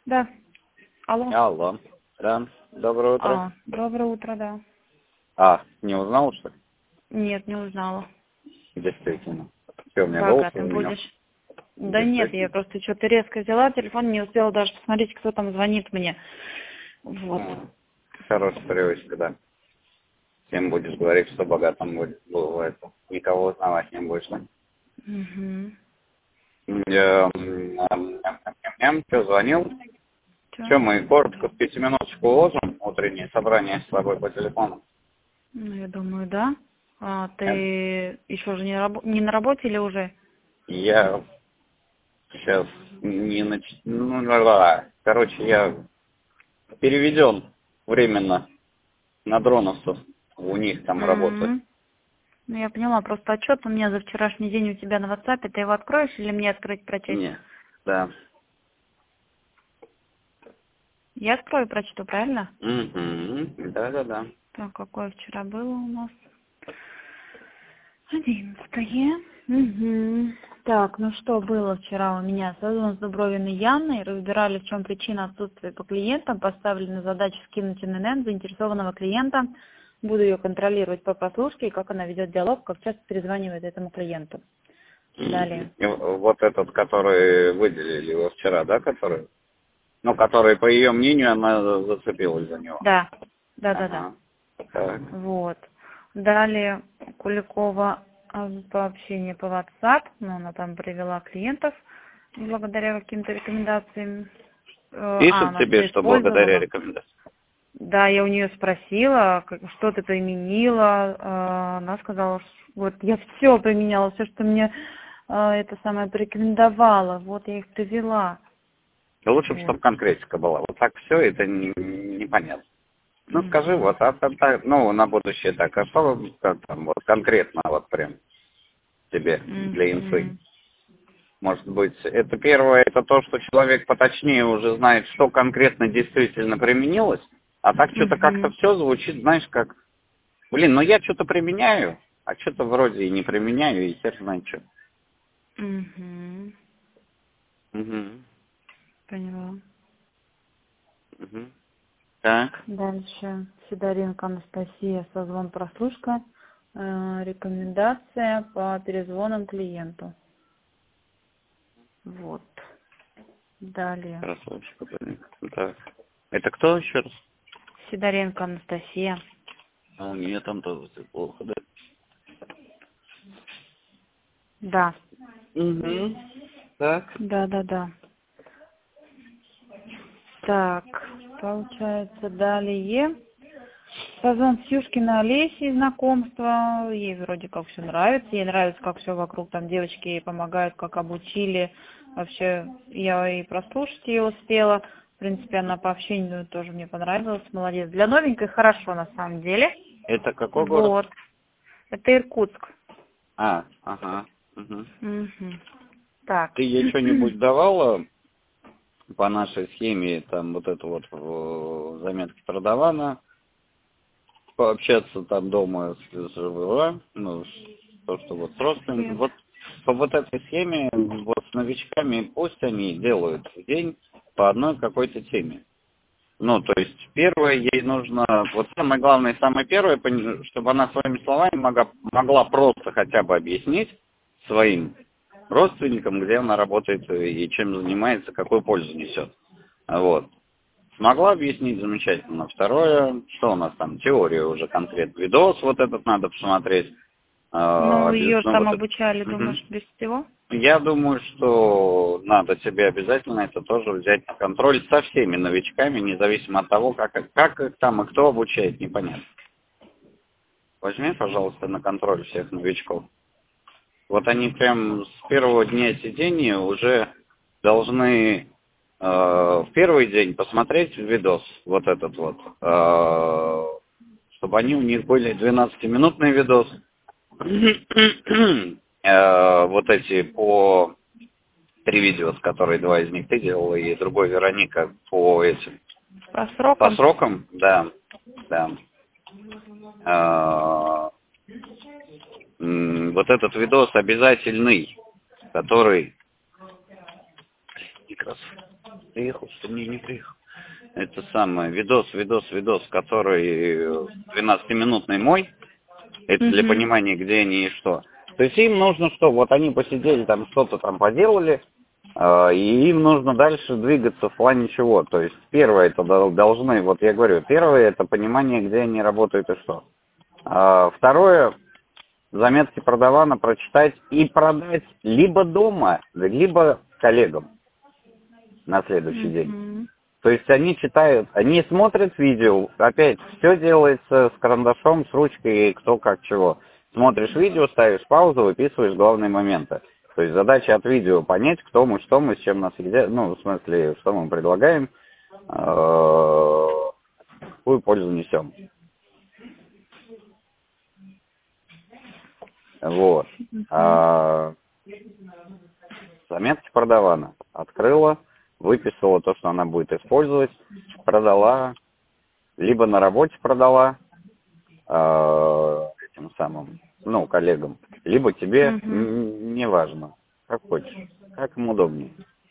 Да. Алло. Алло. Да. Доброе утро. Доброе утро, да. Не узнал, что ли? Нет, не узнала. Действительно. Все, у меня голос Богатым изменил. будешь. Да нет, я просто что-то резко взяла телефон, не успела даже посмотреть, кто там звонит мне. Вот. Хорошая привычка, да. Всем будешь говорить, что богатым бывает. Никого узнавать не будешь, да? Угу. Что, звонил? Что, мы коротко в 5 минуточку уложим утреннее собрание с тобой по телефону? Ну, я думаю, да. Ты еще же не на работе или уже? Я сейчас короче, я переведен временно на дроновцев. У них там работы. Ну, я поняла, просто отчет у меня за вчерашний день у тебя на WhatsApp. Ты его откроешь или мне открыть, прочесть? Нет, да. Я открою, прочту, правильно? Да. Так, какое вчера было у нас? 11-е. Угу. Так, ну что было вчера у меня? Созвон с Дубровиной Яной, разбирали, в чем причина отсутствия по клиентам, поставлена задача скинуть ННН заинтересованного клиента, буду ее контролировать по прослушке, и как она ведет диалог, как часто перезванивает этому клиенту. Далее. Вот этот, который выделили его вчера, да, который? Ну, который, по ее мнению, она зацепилась за него. Да. Так. Вот. Далее Куликова сообщение по WhatsApp, но она там привела клиентов благодаря каким-то рекомендациям. Пишет тебе, что благодаря рекомендациям? Да, я у нее спросила, что ты применила. Она сказала, вот я все применяла, все, что мне это самое порекомендовала. Вот я их привела. Лучше бы, чтобы конкретика была. Вот так все, это непонятно. Ну, скажи, вот, на будущее так, а что там, вот, конкретно, вот, прям, тебе, для инфы? Может быть, это первое, это то, что человек поточнее уже знает, что конкретно действительно применилось, а так что-то как-то все звучит, знаешь, как, блин, я что-то применяю, а что-то вроде и не применяю, и хер знает что. Поняла. Так. Дальше. Сидоренко Анастасия, созвон прослушка, рекомендация по перезвонам клиенту. Вот. Далее. Прослушка. Так. Это кто еще раз? Сидоренко Анастасия. У нее там тоже все плохо, да? Да. Так. Да. Так, получается, далее. Созвон с Юшкиной Олесей, знакомство. Ей вроде как все нравится. Ей нравится, как все вокруг. Там девочки ей помогают, как обучили. Вообще, я и прослушать ее успела. В принципе, она по общению тоже мне понравилась. Молодец. Для новенькой хорошо, на самом деле. Это какой город? Вот. Это Иркутск. Ага. Так. Ты ей что-нибудь давала по нашей схеме, там вот это вот заметки продавана, пообщаться там дома то, что вот с родственниками, вот по вот этой схеме, вот с новичками, пусть они делают в день по одной какой-то теме. То есть первое ей нужно, вот самое главное, самое первое, чтобы она своими словами могла просто хотя бы объяснить своим родственникам, где она работает и чем занимается, какую пользу несет. Вот. Смогла объяснить замечательно. Второе, что у нас там, теория уже конкретно. Видос вот этот надо посмотреть. Ее там обучали, думаешь, без всего? Я думаю, что надо тебе обязательно это тоже взять на контроль со всеми новичками, независимо от того, как их там и кто обучает, непонятно. Возьми, пожалуйста, на контроль всех новичков. Вот они прям с первого дня сидения уже должны в первый день посмотреть видос, вот этот вот, чтобы они у них были 12-минутный видос, вот эти по 3 видео, с которые 2 из них ты делала, и другой Вероника по этим. По срокам? По срокам, да. Вот этот видос обязательный, который... Приехал, что не приехал. Это самое, видос, который 12-минутный мой. Это для понимания, где они и что. То есть им нужно что? Вот они посидели там, что-то там поделали, и им нужно дальше двигаться в плане чего. То есть первое это должны, вот я говорю, первое это понимание, где они работают и что. Второе, заметки продавана прочитать и продать либо дома, либо коллегам на следующий день. То есть они читают, они смотрят видео, опять, все делается с карандашом, с ручкой, кто как чего. Смотришь видео, ставишь паузу, выписываешь главные моменты. То есть задача от видео понять, кто мы, что мы, с чем нас едят, ну, в смысле, что мы предлагаем, какую пользу несем. Вот. Заметки продавана. Открыла, выписала то, что она будет использовать, продала, либо на работе продала этим самым, ну, коллегам, либо тебе, неважно, как хочешь, как им удобнее.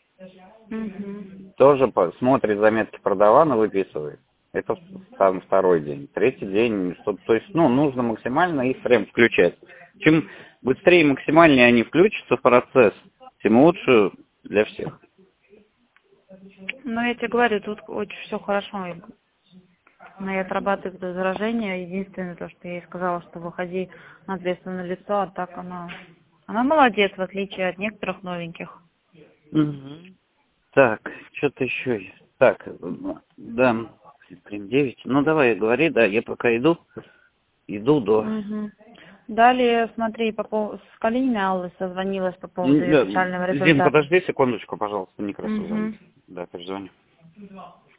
Тоже смотрит заметки продавана, выписывает. Это там второй день. Третий день, то есть, ну, нужно максимально их прям включать. Чем быстрее максимальнее они включатся в процесс, тем лучше для всех. Ну, я тебе говорю, тут очень все хорошо. Она и отрабатывает возражения. Единственное, то, что я ей сказала, что выходи на ответственное лицо, а так она молодец, в отличие от некоторых новеньких. Так, что-то еще есть. Так, да, прям 9. Ну, давай, говори, да, я пока иду до... Далее, смотри, с Калининой Аллой созвонилась по поводу ее печального результата. Дим, подожди секундочку, пожалуйста, Некрасов звонит. Да, перезвоню.